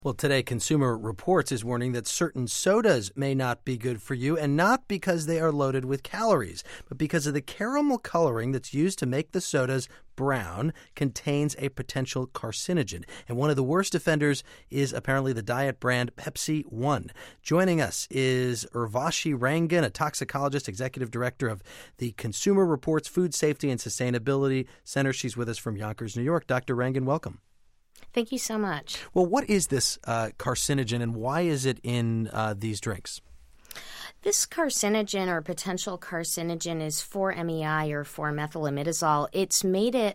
Well, today, Consumer Reports is warning that certain sodas may not be good for you, and not because they are loaded with calories, but because of the caramel coloring that's used to make the sodas brown contains a potential carcinogen. And one of the worst offenders is apparently the diet brand Pepsi One. Joining us is Urvashi Rangan, a toxicologist, executive director of the Consumer Reports Food Safety and Sustainability Center. She's with us from Yonkers, New York. Dr. Rangan, welcome. Thank you so much. Well, what is this carcinogen, and why is it in these drinks? This carcinogen or potential carcinogen is 4-MeI or 4-methylimidazole. It's made it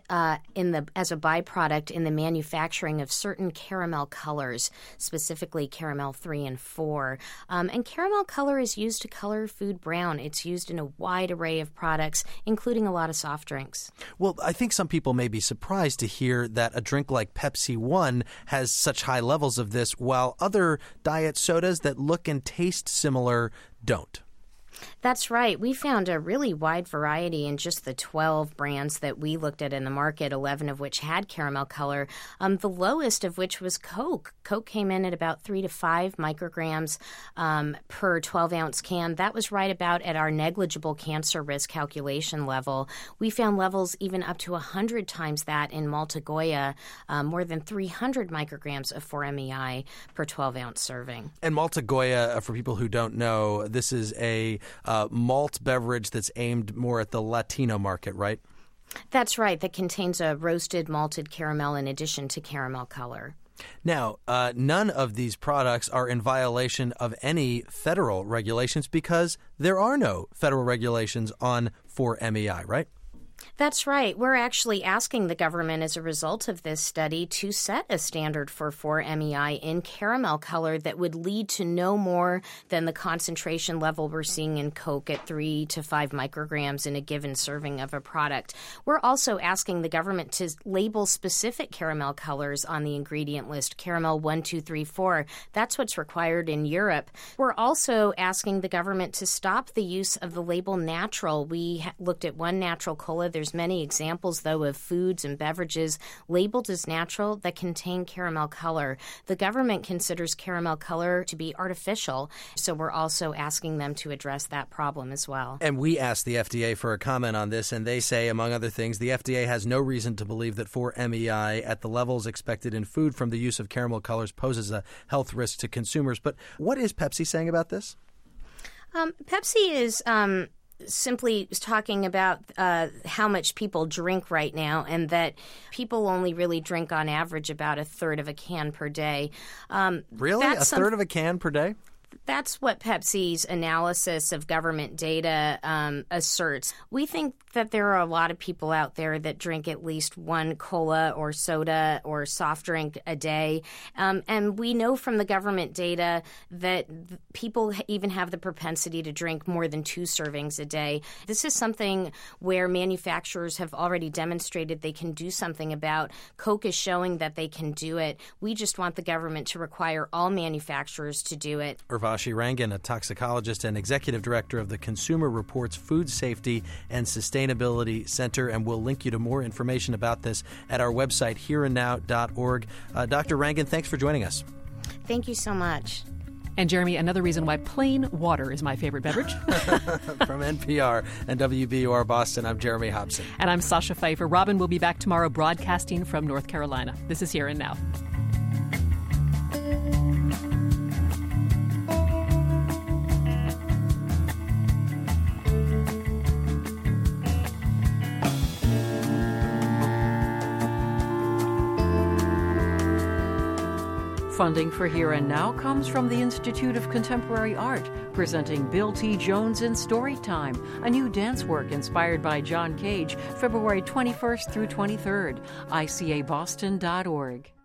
as a byproduct in the manufacturing of certain caramel colors, specifically caramel 3 and 4. And caramel color is used to color food brown. It's used in a wide array of products, including a lot of soft drinks. Well, I think some people may be surprised to hear that a drink like Pepsi One has such high levels of this, while other diet sodas that look and taste similar don't. That's right. We found a really wide variety in just the 12 brands that we looked at in the market, 11 of which had caramel color, the lowest of which was Coke. Coke came in at about 3 to 5 micrograms per 12-ounce can. That was right about at our negligible cancer risk calculation level. We found levels even up to 100 times that in Malta Goya, more than 300 micrograms of 4-MeI per 12-ounce serving. And Malta Goya, for people who don't know, this is a malt beverage that's aimed more at the Latino market, right? That's right. That contains a roasted malted caramel in addition to caramel color. Now, none of these products are in violation of any federal regulations because there are no federal regulations on 4-MeI, right? That's right. We're actually asking the government as a result of this study to set a standard for 4-MeI in caramel color that would lead to no more than the concentration level we're seeing in Coke at 3 to 5 micrograms in a given serving of a product. We're also asking the government to label specific caramel colors on the ingredient list, caramel 1, 2, 3, 4. That's what's required in Europe. We're also asking the government to stop the use of the label natural. We looked at one natural cola. There's many examples, though, of foods and beverages labeled as natural that contain caramel color. The government considers caramel color to be artificial, so we're also asking them to address that problem as well. And we asked the FDA for a comment on this, and they say, among other things, the FDA has no reason to believe that 4-MeI at the levels expected in food from the use of caramel colors poses a health risk to consumers. But what is Pepsi saying about this? Pepsi is simply talking about how much people drink right now, and that people only really drink on average about a third of a can per day. Really? A third of a can per day? That's what Pepsi's analysis of government data asserts. We think that there are a lot of people out there that drink at least one cola or soda or soft drink a day. And we know from the government data that people even have the propensity to drink more than 2 servings a day. This is something where manufacturers have already demonstrated they can do something about. Coke is showing that they can do it. We just want the government to require all manufacturers to do it. Urvashi Rangan, a toxicologist and executive director of the Consumer Reports Food Safety and Sustainability Center, and we'll link you to more information about this at our website, hereandnow.org. Dr. Rangan, thanks for joining us. Thank you so much. And Jeremy, another reason why plain water is my favorite beverage. From NPR and WBUR Boston, I'm Jeremy Hobson. And I'm Sasha Pfeiffer. Robin will be back tomorrow broadcasting from North Carolina. This is Here and Now. Funding for Here and Now comes from the Institute of Contemporary Art, presenting Bill T. Jones in Storytime, a new dance work inspired by John Cage, February 21st through 23rd, ICABoston.org.